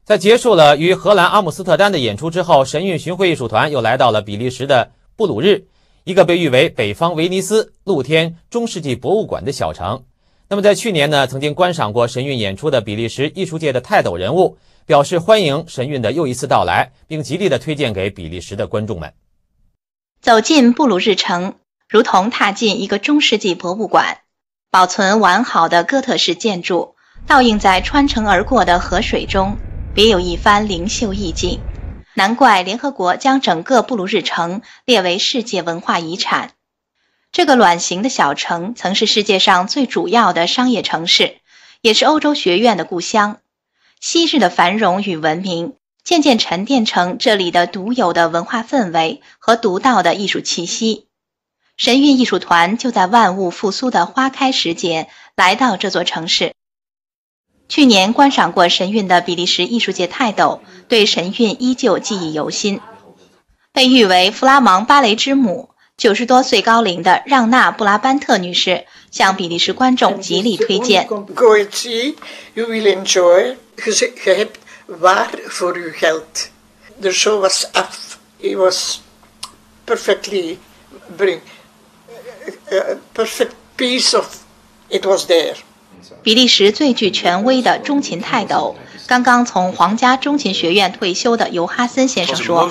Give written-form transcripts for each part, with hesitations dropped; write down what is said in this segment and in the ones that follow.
在结束了与荷兰阿姆斯特丹的演出之后，神韵巡回艺术团又来到了比利时的布鲁日，一个被誉为北方威尼斯、露天中世纪博物馆的小城。那么在去年呢，曾经观赏过神韵演出的比利时艺术界的泰斗人物表示欢迎神韵的又一次到来，并极力的推荐给比利时的观众们。 走进布鲁日城，如同踏进一个中世纪博物馆，保存完好的哥特式建筑倒映在穿城而过的河水中，别有一番灵秀意境。难怪联合国将整个布鲁日城列为世界文化遗产。这个卵形的小城曾是世界上最主要的商业城市，也是欧洲学院的故乡。昔日的繁荣与文明渐渐沉淀成这里的独有的文化氛围和独到的艺术气息。神韵艺术团就在万物复苏的花开时节来到这座城市。去年观赏过神韵的比利时艺术界泰斗对神韵依旧记忆犹新。被誉为弗拉芒芭蕾之母90多岁高龄的让娜·布拉班特女士向比利时观众极力推荐。 Go and see, you will enjoy. Je hebt waar voor uw geld. The show was af. It was perfectly perfect piece of it was there. 比利时最具权威的中琴泰斗，刚刚从皇家中琴学院退休的尤哈森先生说。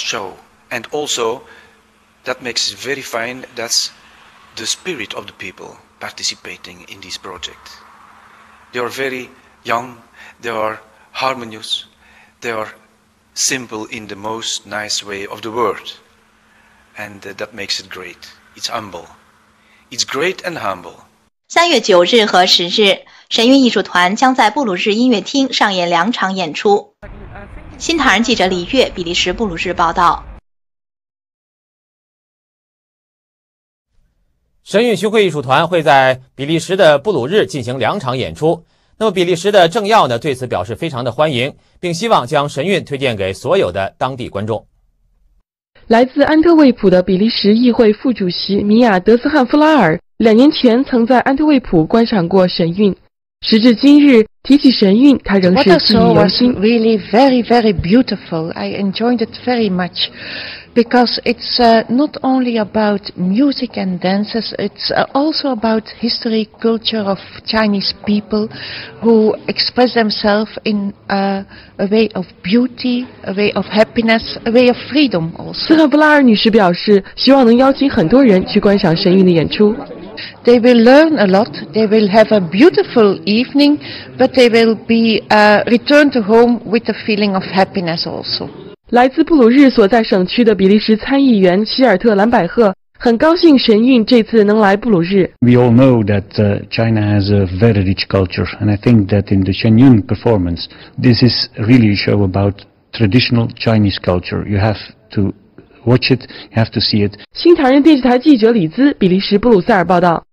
That makes it very fine. That's the spirit of the people participating in this project. They are very young, they are harmonious, they are simple in the most nice way of the word. And that makes it great. It's humble. It's great and humble. 3月9日和10日，神韵艺术团将在布鲁日音乐厅上演2场演出。新唐人记者李月，比利时布鲁日报道。 神韵巡回艺术团会在比利时的布鲁日进行2场演出。那么比利时的政要呢对此表示非常的欢迎，并希望将神韵推荐给所有的当地观众。 来自安特卫普的比利时议会副主席米娅·德斯汉弗拉尔2年前曾在安特卫普观赏过神韵。时至今日，提起神韵，他仍是记忆犹新。 Really very, very beautiful. I enjoyed it very much because it's not only about music and dances, it's also about history, culture of Chinese people who express themselves in a way of beauty, a way of happiness, a way of freedom also. 斯汉弗拉尔女士表示，希望能邀请很多人去观赏神韵的演出。 They will learn a lot, they will have a beautiful evening, but they will be returned to home with a feeling of happiness also. 来自布鲁日所在省区的比利时参议员希尔特·兰百赫很高兴神韵这次能来布鲁日。 We all know that China has a very rich culture, and I think that in the Shenyun performance, this is really a show about traditional Chinese culture. You have to watch it, you have to see it. 新唐人电视台记者李兹，比利时布鲁塞尔报道。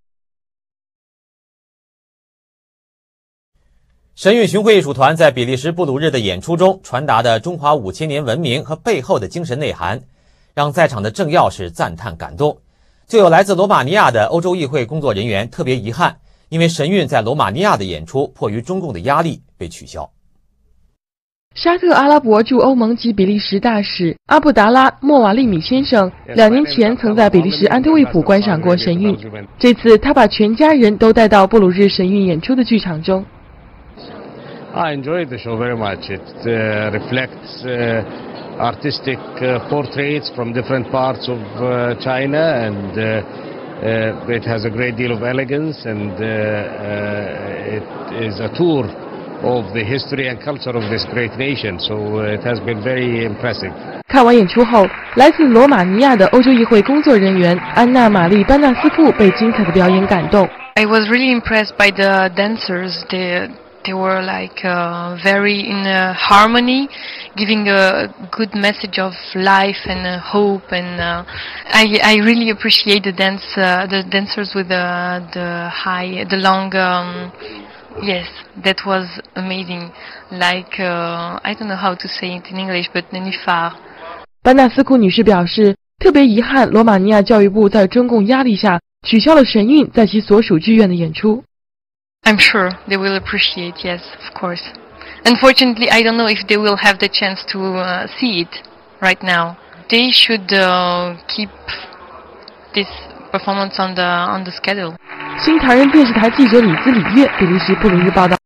神韵巡回艺术团在比利时布鲁日的演出中传达的中华5000年文明和背后的精神内涵，让在场的政要是赞叹感动。就有来自罗马尼亚的欧洲议会工作人员特别遗憾，因为神韵在罗马尼亚的演出迫于中共的压力被取消。 沙特阿拉伯驻欧盟及比利时大使阿布达拉·莫瓦利米先生2年前曾在比利时安特卫普观赏过神韵，这次他把全家人都带到布鲁日神韵演出的剧场中。 I enjoyed the show very much. It reflects artistic portraits from different parts of China, and it has a great deal of elegance, and it is a tour of the history and culture of this great nation, so it has been very impressive. 看完演出后，来自罗马尼亚的欧洲议会工作人员安娜·玛丽·班纳斯库被精彩的表演感动。 I was really impressed by the dancers. They were like very in harmony, giving a good message of life and hope. And I really appreciate the dancers with the long. Yes, that was amazing. Like I don't know how to say it in English, but Nenifar. 班纳斯库女士表示，特别遗憾罗马尼亚教育部在中共压力下取消了神韵在其所属剧院的演出。 I'm sure they will appreciate, yes, of course. Unfortunately, I don't know if they will have the chance to see it right now. They should keep this performance on the schedule. 新唐人电视台记者李子李月，比利时布鲁日报道。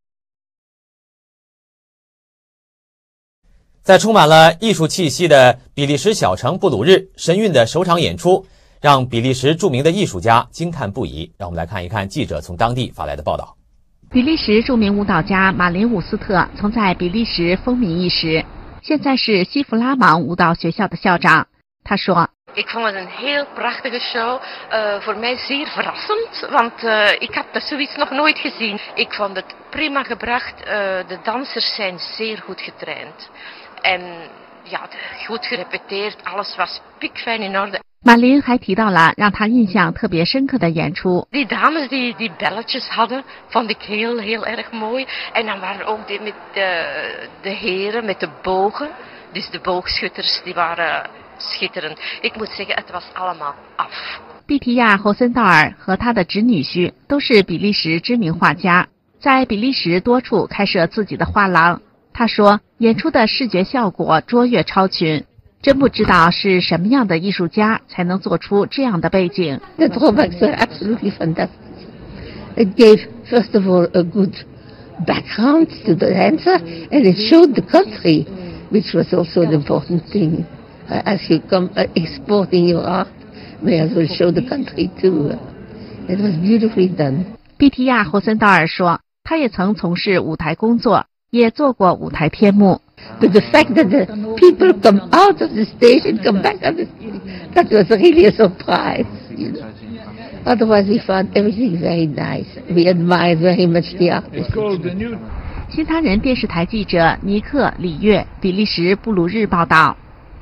在充满了艺术气息的比利时小城布鲁日，神韵的首场演出让比利时著名的艺术家惊叹不已。让我们来看一看记者从当地发来的报道。 比利时著名舞蹈家马林伍斯特曾在比利时风靡一时，现在是西弗拉芒舞蹈学校的校长。他说 Ik vond het een heel prachtige show. Voor mij zeer verrassend, want ik had dat zoiets nog nooit gezien. Ik vond het prima gebracht. De dansers zijn zeer goed getraind. En ja, goed gerepeteerd. Alles was pikfijn in orde. 马林还提到了让他印象特别深刻的演出。 Die dames die belletjes hadden, vond ik heel erg mooi. En dan waren ook die met de heren met de bogen. Dus de boogschutters die waren schitterend. Ik moet zeggen, het was allemaal af. 蒂皮亚·侯森道尔和他的侄女婿都是比利时知名画家，在比利时多处开设自己的画廊。他说，演出的视觉效果卓越超群，真不知道是什么样的艺术家才能做出这样的背景。 The drawbacks were absolutely fantastic. It gave, first of all, a good background to the dancer, and it showed the country, which was also an important thing. As you come exporting your art, may as well show the country too. It was beautifully done. 蒂皮亚·侯森道尔说，他也曾从事舞台工作，也做过舞台天幕。 But the fact that the people come out of the stage and come back on the stage, that was really a surprise. You know? Otherwise, we found everything very nice. We admired very much the artist. 新唐人电视台记者尼克·李月，比利时布鲁日报道。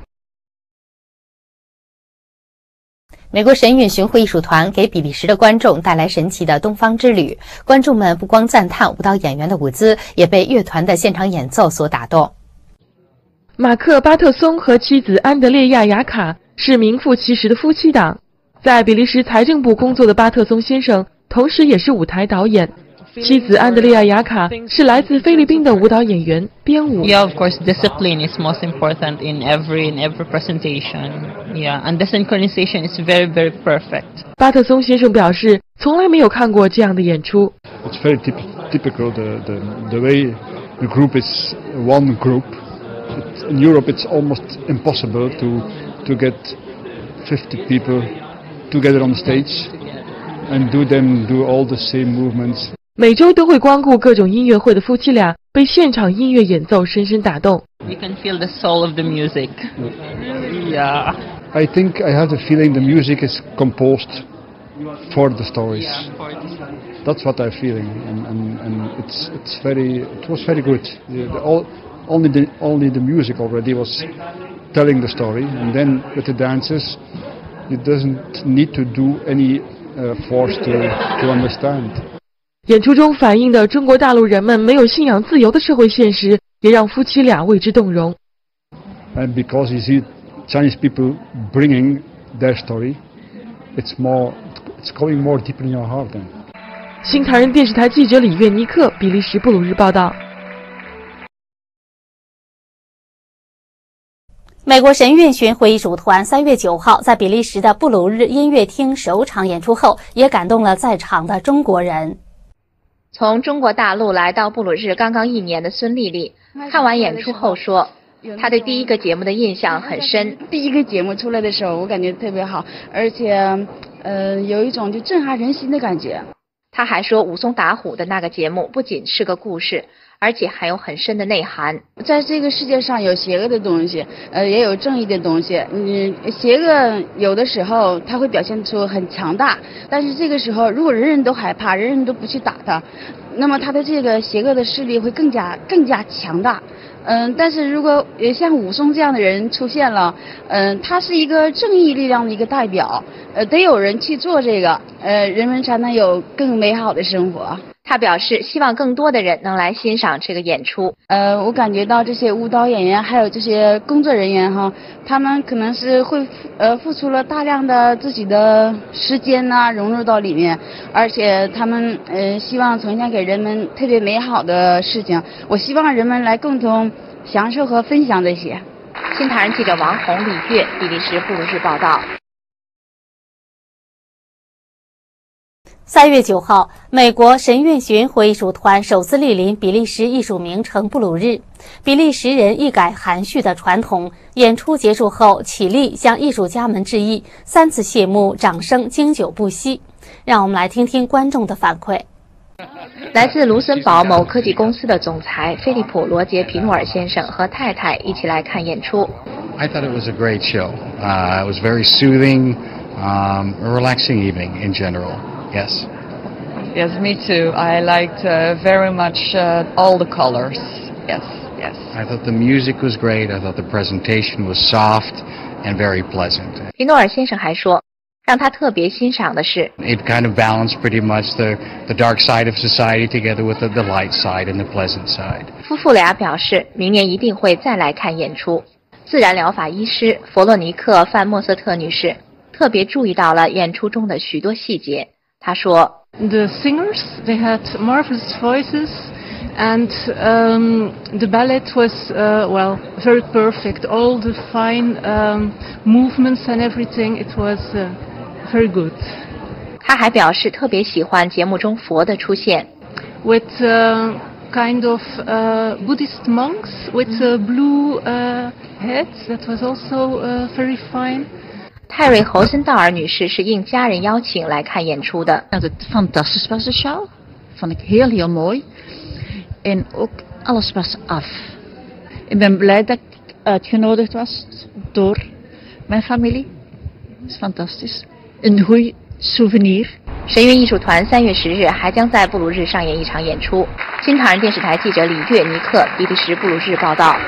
美国神韵巡回艺术团给比利时的观众带来神奇的东方之旅，观众们不光赞叹舞蹈演员的舞姿，也被乐团的现场演奏所打动。 马克·巴特松和妻子安德烈亚·雅卡是名副其实的夫妻档。在比利时财政部工作的巴特松先生，同时也是舞台导演。妻子安德烈亚·雅卡是来自菲律宾的舞蹈演员、编舞。 Yeah, of course, discipline is most important in every presentation. Yeah, and the synchronization is very perfect. 巴特松先生表示，从来没有看过这样的演出。 It's very typical the way the group is one group. In Europe, it's almost impossible to get 50 people together on stage and do all the same movements. 每周都会光顾各种音乐会的夫妻俩，被现场音乐演奏深深打动。 You can feel the soul of the music. Yeah. I think I have the feeling the music is composed for the stories. That's what I'm feeling, and it was very good. Only the music already was telling the story, and then with the dancers, it doesn't need to do any force to understand. 演出中反映的中国大陆人们没有信仰自由的社会现实，也让夫妻俩为之动容。 And because you see Chinese people bringing their story, it's going more deeper in your heart then. 新唐人电视台记者李月尼克，比利时布鲁日报道。 美国神韵巡回艺术团3月9号在比利时的布鲁日音乐厅首场演出后，也感动了在场的中国人。 从中国大陆来到布鲁日刚刚1年的孙丽丽，看完演出后说，她对第一个节目的印象很深。 第一个节目出来的时候，我感觉特别好，而且有一种就震撼人心的感觉。 她还说，武松打虎的那个节目不仅是个故事，而且还有很深的内涵。 在这个世界上有邪恶的东西，也有正义的东西。邪恶有的时候它会表现出很强大，但是这个时候如果人人都害怕，人人都不去打它，那么它的这个邪恶的势力会更加强大。但是如果像武松这样的人出现了，他是一个正义力量的一个代表，得有人去做这个，人们才能有更美好的生活。 他表示希望更多的人能来欣赏这个演出。 我感觉到这些舞蹈演员还有这些工作人员哈，他们可能是会付出了大量的自己的时间呐，融入到里面，而且他们希望呈现给人们特别美好的事情。我希望人们来共同享受和分享这些。 新唐人记者王红、李月，比利时布鲁日报道。 3月9号，美国神韵巡回艺术团首次莅临比利时艺术名城布鲁日。比利时人一改含蓄的传统，演出结束后起立向艺术家们致意，3次谢幕，掌声经久不息。让我们来听听观众的反馈。 来自卢森堡某科技公司的总裁菲利普·罗杰·皮诺尔先生和太太一起来看演出。 I thought it was a great show. It was very soothing, a relaxing evening in general. Yes. Yes, me too. I liked very much all the colors. Yes, yes. I thought the music was great. I thought the presentation was soft and very pleasant. 皮诺尔先生还说，让他特别欣赏的是 It kind of balanced pretty much the dark side of society together with the light side and the pleasant side. 夫妇俩表示明年一定会再来看演出。自然疗法医师弗洛尼克·范莫瑟特女士特别注意到了演出中的许多细节。她说 The singers, they had marvelous voices, and the ballet was, very perfect. All the fine movements and everything, it was very good. 她还表示特别喜欢节目中佛的出现 With kind of Buddhist monks with blue heads, that was also very fine. 泰瑞·侯森道尔女士是应家人邀请来看演出的。 Het fantastisch was de show. Vond ik heel mooi. En ook alles was af. Ik ben blij dat ik uitgenodigd was door mijn familie. Het is fantastisch. Een goeie souvenir. 神韵艺术团3月10日还将在布鲁日上演一场演出。新唐人电视台记者李月、尼克，比利时布鲁日报道。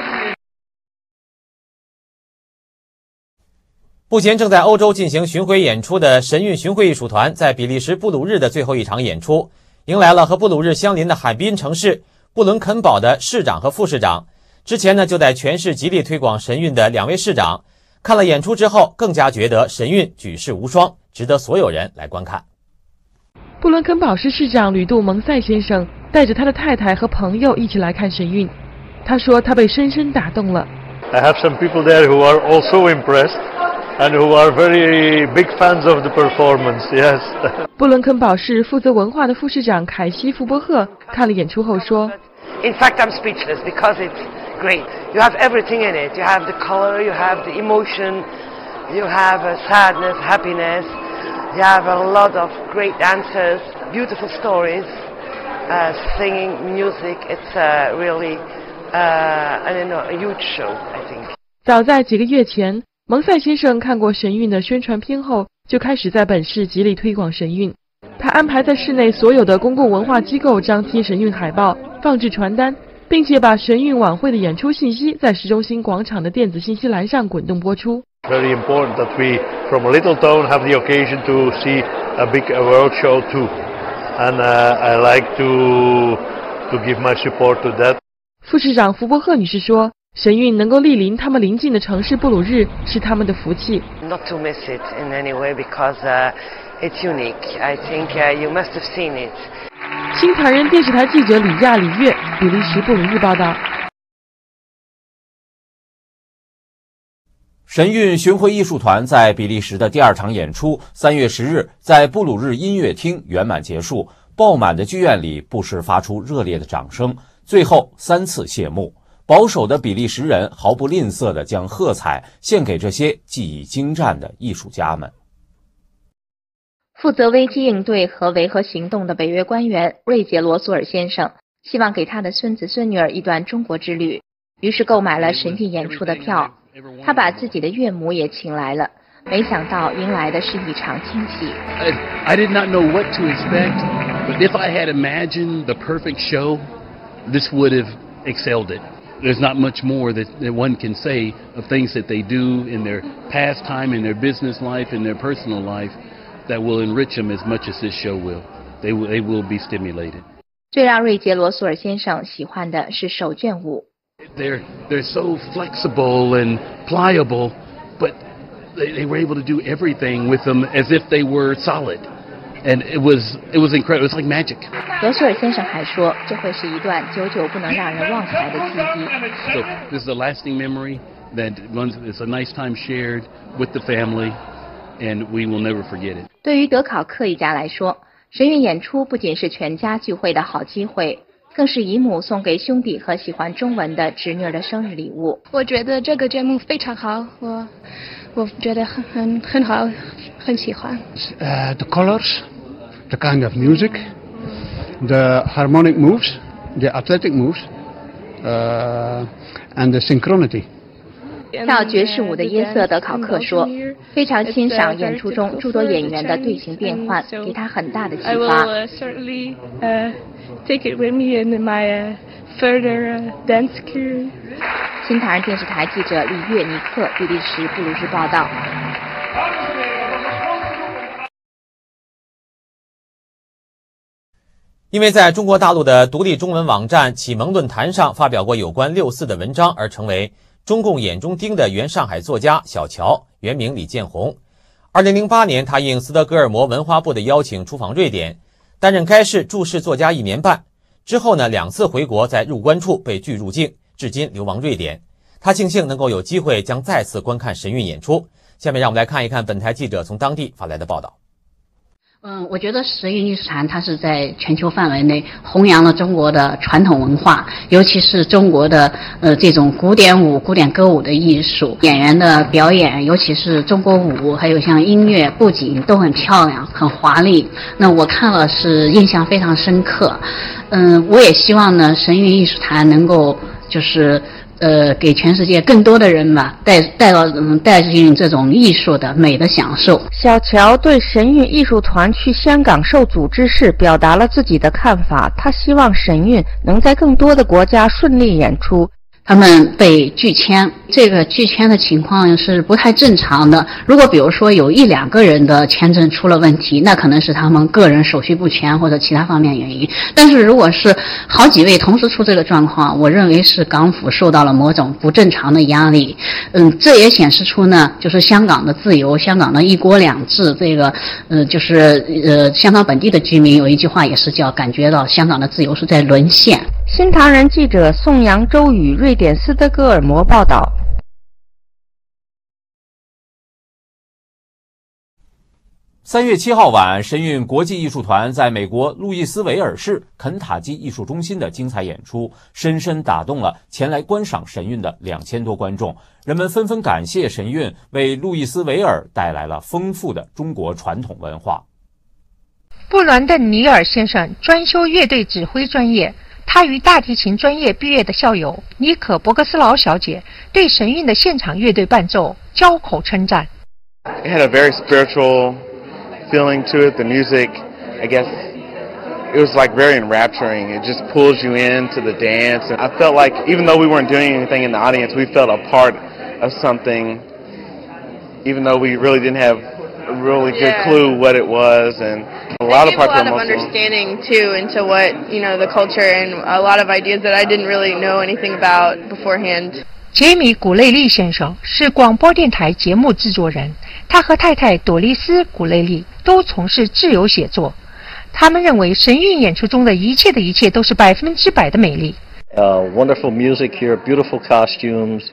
目前正在欧洲进行巡回演出的神韵巡回艺术团，在比利时布鲁日的最后一场演出，迎来了和布鲁日相邻的海滨城市布伦肯堡的市长和副市长。之前呢，就在全市极力推广神韵的2位市长，看了演出之后，更加觉得神韵举世无双，值得所有人来观看。 布伦肯堡市市长吕杜蒙塞先生带着他的太太和朋友一起来看神韵，他说他被深深打动了。 I have some people there who are also impressed.And who are very big fans of the performance, yes. 布伦肯堡市负责文化的副市长凯西·福伯赫看了演出后说 In fact, I'm speechless because it's great. You have everything in it. You have the color, you have the emotion, you have sadness, happiness. You have a lot of great dancers, beautiful stories, singing, music. It's really a huge show, I think. 早在几个月前蒙塞先生看过神韵的宣传片后，就开始在本市极力推广神韵。他安排在市内所有的公共文化机构张贴神韵海报，放置传单，并且把神韵晚会的演出信息在市中心广场的电子信息栏上滚动播出。 Very important that we, from a little town, have the occasion to see a big world show too, and I like to give my support to that. 副市长福伯赫女士说。神韵能够莅临他们邻近的城市布鲁日是他们的福气。 Not to miss it in any way because it's unique. I think you must have seen it. 新唐人电视台记者李亚、李月，比利时布鲁日报道。 神韵巡回艺术团在比利时的第2场演出3月10日在布鲁日音乐厅圆满结束，爆满的剧院里不时发出热烈的掌声，最后3次谢幕。保守的比利时人毫不吝啬地将喝彩献给这些技艺精湛的艺术家们。 负责危机应对和维和行动的北约官员瑞杰罗索尔先生希望给他的孙子孙女儿一段中国之旅，于是购买了神韵演出的票。他把自己的岳母也请来了，没想到迎来的是一场惊喜。 I did not know what to expect, but if I had imagined the perfect show, this would have excelled it.There's not much more that one can say of things that they do in their pastime, in their business life, in their personal life, that will enrich them as much as this show will. They will be stimulated. 最让瑞杰罗索尔先生喜欢的是手绢舞。 They're so flexible and pliable, but they were able to do everything with them as if they were solid. And it was incredible. It was like magic. 罗索尔先生还说，这会是一段久久不能让人忘怀的记忆。 So this is a lasting memory that it's a nice time shared with the family, and we will never forget it. 对于德考克一家来说，神韵演出不仅是全家聚会的好机会，更是姨母送给兄弟和喜欢中文的侄女儿的生日礼物。 我觉得这个节目非常好，我觉得很好，很喜欢。 The colors, the kind of music, the harmonic moves, the athletic moves, and the synchronity. 跳爵士舞的耶瑟德考克说，非常欣赏演出中诸多演员的队形变换，给他很大的启发。 Take it with me in my further dance career. 新唐人电视台记者李月尼克，比利时布鲁日报道。 因为在中国大陆的独立中文网站启蒙论坛上发表过有关6·4的文章，而成为中共眼中钉的原上海作家小乔，原名李建宏。2008年，他应斯德哥尔摩文化部的邀请出访瑞典，担任该市驻市作家1年半。之后呢，2次回国，在入关处被拒入境，至今流亡瑞典。他庆幸能够有机会将再次观看神韵演出。下面让我们来看一看本台记者从当地发来的报道。 我觉得神韵艺术团它是在全球范围内弘扬了中国的传统文化，尤其是中国的这种古典舞、古典歌舞的艺术，演员的表演，尤其是中国舞，还有像音乐布景都很漂亮、很华丽。那我看了是印象非常深刻。我也希望呢，神韵艺术团能够就是给全世界更多的人吧，带进这种艺术的美的享受。 小乔对神韵艺术团去香港受阻之事表达了自己的看法，他希望神韵能在更多的国家顺利演出。 他们被拒签，这个拒签的情况是不太正常的。如果比如说有1-2个人的签证出了问题，那可能是他们个人手续不全或者其他方面原因。但是如果是好几位同时出这个状况，我认为是港府受到了某种不正常的压力。这也显示出呢，就是香港的自由，香港的1国2制，这个就是香港本地的居民有一句话也是叫感觉到香港的自由是在沦陷。 新唐人记者宋阳周宇，瑞典斯德哥尔摩报道。 3月7号晚，神韵国际艺术团在美国路易斯维尔市肯塔基艺术中心的精彩演出，深深打动了前来观赏神韵的2000多观众。人们纷纷感谢神韵为路易斯维尔带来了丰富的中国传统文化。 布兰登·尼尔先生专修乐队指挥专业，他与大提琴专业毕业的校友妮可·伯格斯劳小姐对神韵的现场乐队伴奏交口称赞。 It had a very spiritual feeling to it. The music, I guess, it was like very enrapturing. It just pulls you into the dance. And I felt like even though we weren't doing anything in the audience, we felt a part of something, even though we really didn't have a really good clue what it was. And a lot of parts were emotional. Understanding too into what, the culture and a lot of ideas that I didn't really know anything about beforehand. 杰米·古雷利先生是广播电台节目制作人，他和太太朵丽丝·古雷利都从事自由写作。他们认为神韵演出中的一切都是100%的美丽。 Wonderful music here, beautiful costumes,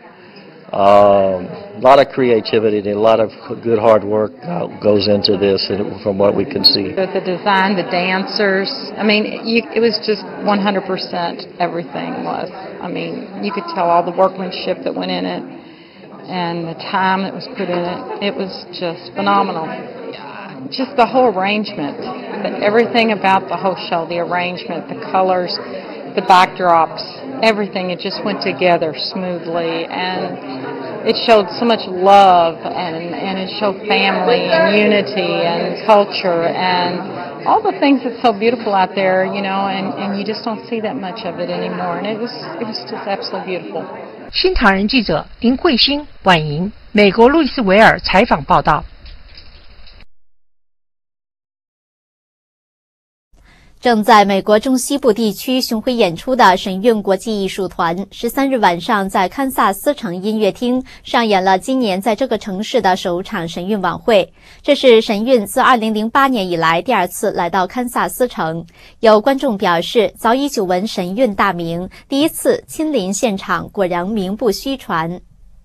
a lot of creativity, a lot of good hard work goes into this from what we can see. The design, the dancers, it was just 100% everything was. You could tell all the workmanship that went in it and the time that was put in it. It was just phenomenal. Just the whole arrangement, everything about the whole show, the arrangement, the colors, the backdrops, everything, it just went together smoothly, and it showed so much love, and it showed family and unity and culture and all the things that's so beautiful out there, and you just don't see that much of it anymore, and it was just absolutely beautiful. 新唐人记者林慧欣、婉莹，美国路易斯维尔采访报道。 正在美国中西部地区巡回演出的神韵国际艺术团13日晚上在堪萨斯城音乐厅上演了今年在这个城市的首场神韵晚会。这是神韵自2008年以来第2次来到堪萨斯城。有观众表示，早已久闻神韵大名，第一次亲临现场，果然名不虚传。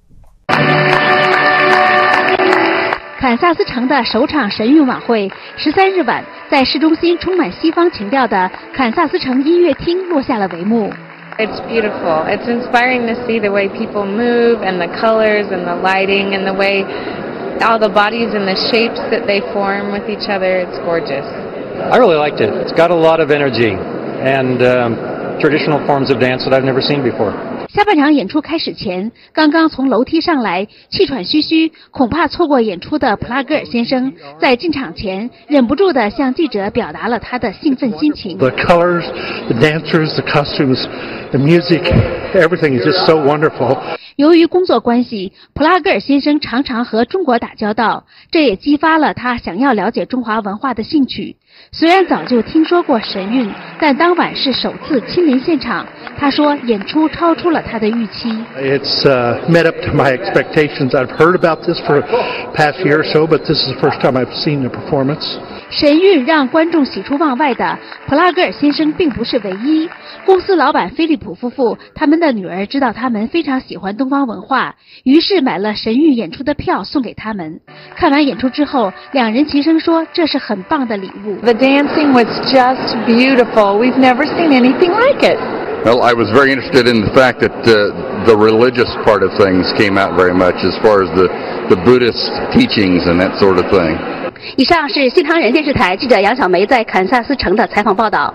堪萨斯城的首场神韵晚会13日晚在市中心充满西方情调的堪萨斯城音乐厅落下了帷幕。 It's beautiful. It's inspiring to see the way people move and the colors and the lighting and the way all the bodies and the shapes that they form with each other. It's gorgeous. I really liked it. It's got a lot of energy and traditional forms of dance that I've never seen before. 下半场演出开始前，刚刚从楼梯上来，气喘吁吁，恐怕错过演出的普拉格尔先生，在进场前忍不住地向记者表达了他的兴奋心情。 The colors, the dancers, the costumes, the music, everything is just so wonderful. 由于工作关系，普拉格尔先生常常和中国打交道，这也激发了他想要了解中华文化的兴趣。虽然早就听说过神韵，但当晚是首次亲临现场。他说，演出超出了他的预期。 It's met up to my expectations. I've heard about this for the past year or so, but this is the first time I've seen the performance. 神韵让观众喜出望外的普拉格尔先生并不是唯一。公司老板菲利普夫妇，他们的女儿知道他们非常喜欢东方文化，于是买了神韵演出的票送给他们。看完演出之后，两人齐声说这是很棒的礼物。 The dancing was just beautiful. We've never seen anything like it. Well, I was very interested in the fact that the religious part of things came out very much as far as the Buddhist teachings and that sort of thing. 以上是新唐人电视台记者杨小梅在堪萨斯城的采访报道。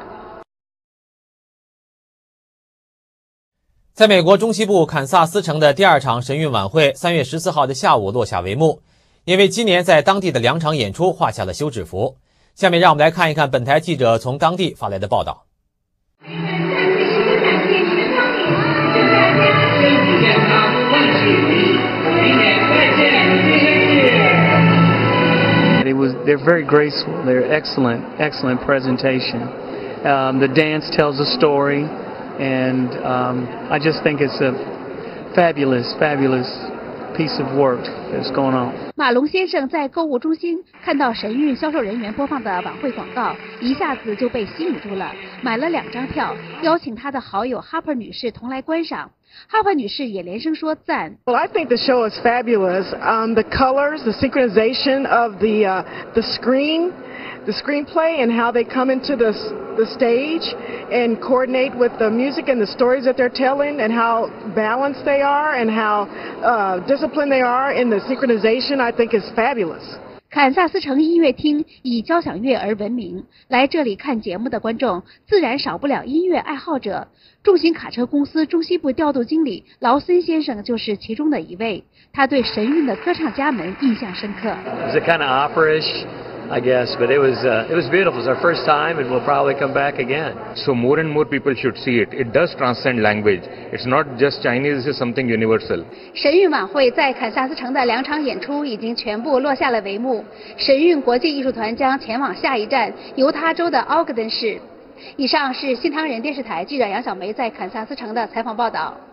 在美国中西部堪萨斯城的第2场神韵晚会3月14号的下午落下帷幕，因为今年在当地的2场演出画下了休止符。下面让我们来看一看本台记者从当地发来的报道。 They're very graceful. They're excellent presentation. The dance tells a story, and I just think it's a fabulous piece of work that's going on. 马龙先生在购物中心看到神韵销售人员播放的晚会广告，一下子就被吸引住了，买了2张票，邀请他的好友 Harper 女士同来观赏。Harper 女士也连声说赞。 Well, I think the show is fabulous. The colors, the synchronization of the screenplay, and how they come into the stage and coordinate with the music and the stories that they're telling, and how balanced they are, and how disciplined they are in the synchronization. I think is fabulous. 堪萨斯城音乐厅以交响乐而闻名，来这里看节目的观众自然少不了音乐爱好者。重型卡车公司中西部调度经理劳森先生就是其中的一位，他对神韵的歌唱家们印象深刻。 It was a kind of opera-ish, I guess, but it was beautiful. It's our first time, and we'll probably come back again. So more and more people should see it. It does transcend language. It's not just Chinese. It's something universal. 神韵晚会在堪萨斯城的2场演出已经全部落下了帷幕。神韵国际艺术团将前往下一站犹他州的奥格登市。以上是新唐人电视台记者杨小梅在堪萨斯城的采访报道。